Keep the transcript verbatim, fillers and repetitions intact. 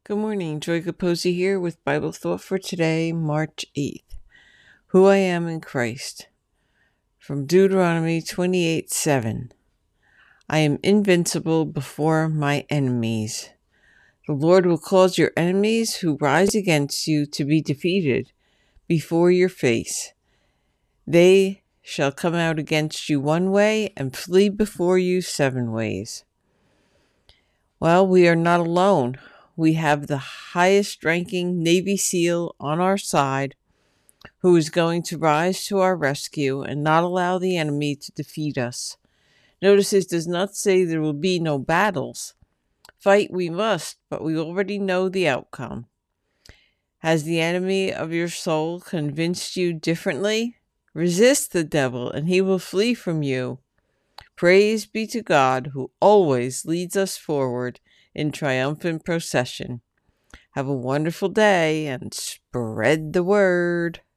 Good morning, Joy Capozzi here with Bible Thought for today, March eighth. Who I am in Christ. From Deuteronomy twenty-eight seven. I am invincible before my enemies. The Lord will cause your enemies who rise against you to be defeated before your face. They shall come out against you one way and flee before you seven ways. Well, we are not alone. We have the highest ranking Navy SEAL on our side who is going to rise to our rescue and not allow the enemy to defeat us. Notice this does not say there will be no battles. Fight we must, but we already know the outcome. Has the enemy of your soul convinced you differently? Resist the devil and he will flee from you. Praise be to God who always leads us forward in triumphant procession. Have a wonderful day and spread the word.